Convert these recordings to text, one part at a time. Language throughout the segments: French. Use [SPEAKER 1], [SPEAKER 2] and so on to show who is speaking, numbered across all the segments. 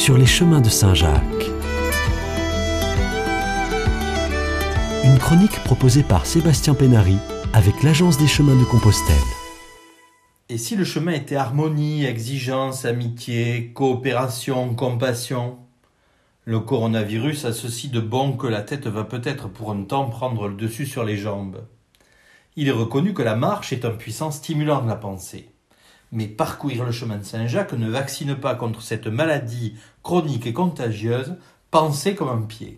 [SPEAKER 1] sur les chemins de Saint-Jacques. Une chronique proposée par Sébastien Pénary avec l'Agence des chemins de Compostelle.
[SPEAKER 2] Et si le chemin était harmonie, exigence, amitié, coopération, compassion? Le coronavirus a ceci de bon que la tête va peut-être pour un temps prendre le dessus sur les jambes. Il est reconnu que la marche est un puissant stimulant de la pensée. Mais parcourir le chemin de Saint-Jacques ne vaccine pas contre cette maladie chronique et contagieuse, pensée comme un pied.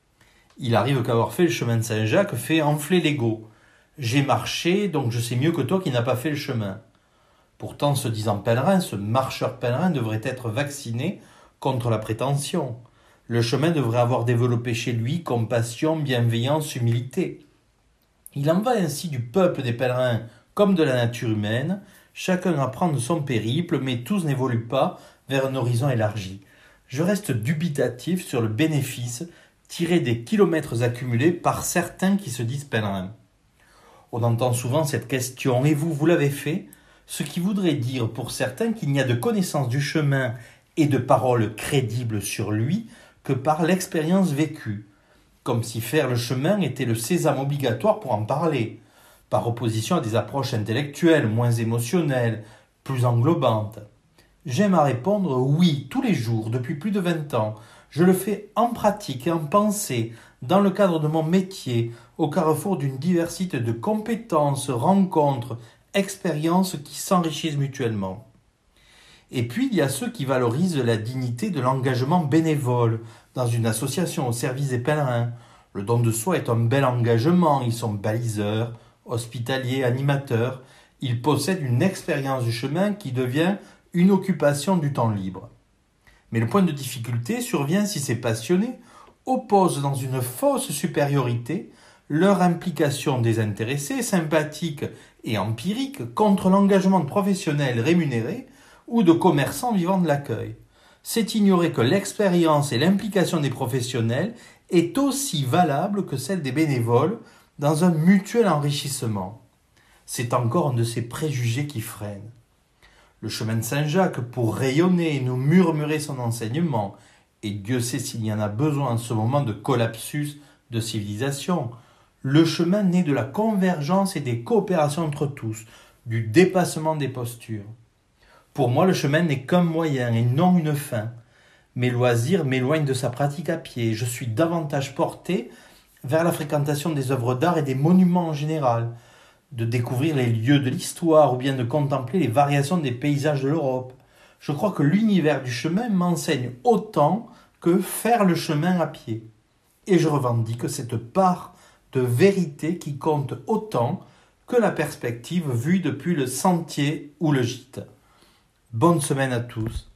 [SPEAKER 2] Il arrive qu'avoir fait le chemin de Saint-Jacques fait enfler l'ego. J'ai marché, donc je sais mieux que toi qui n'as pas fait le chemin. Pourtant, se disant pèlerin, ce marcheur pèlerin devrait être vacciné contre la prétention. Le chemin devrait avoir développé chez lui compassion, bienveillance, humilité. Il en va ainsi du peuple des pèlerins comme de la nature humaine. Chacun apprend de son périple, mais tous n'évoluent pas vers un horizon élargi. Je reste dubitatif sur le bénéfice tiré des kilomètres accumulés par certains qui se disent pèlerins. On entend souvent cette question « Et vous, vous l'avez fait ?» Ce qui voudrait dire pour certains qu'il n'y a de connaissance du chemin et de paroles crédibles sur lui que par l'expérience vécue, comme si faire le chemin était le sésame obligatoire pour en parler, par opposition à des approches intellectuelles moins émotionnelles, plus englobantes. J'aime à répondre oui, tous les jours, depuis plus de 20 ans. Je le fais en pratique et en pensée, dans le cadre de mon métier, au carrefour d'une diversité de compétences, rencontres, expériences qui s'enrichissent mutuellement. Et puis, il y a ceux qui valorisent la dignité de l'engagement bénévole dans une association au service des pèlerins. Le don de soi est un bel engagement. Ils sont baliseurs, hospitaliers, animateurs. Ils possèdent une expérience du chemin qui devient une occupation du temps libre. Mais le point de difficulté survient si ces passionnés opposent dans une fausse supériorité leur implication désintéressée, sympathique et empirique contre l'engagement de professionnels rémunérés ou de commerçants vivant de l'accueil. C'est ignorer que l'expérience et l'implication des professionnels est aussi valable que celle des bénévoles dans un mutuel enrichissement. C'est encore un de ces préjugés qui freinent. Le chemin de Saint-Jacques, pour rayonner et nous murmurer son enseignement, et Dieu sait s'il y en a besoin en ce moment de collapsus de civilisation, le chemin naît de la convergence et des coopérations entre tous, du dépassement des postures. Pour moi, le chemin n'est qu'un moyen et non une fin. Mes loisirs m'éloignent de sa pratique à pied. Je suis davantage porté vers la fréquentation des œuvres d'art et des monuments en général, de découvrir les lieux de l'histoire ou bien de contempler les variations des paysages de l'Europe. Je crois que l'univers du chemin m'enseigne autant que faire le chemin à pied. Et je revendique cette part de vérité qui compte autant que la perspective vue depuis le sentier ou le gîte. Bonne semaine à tous.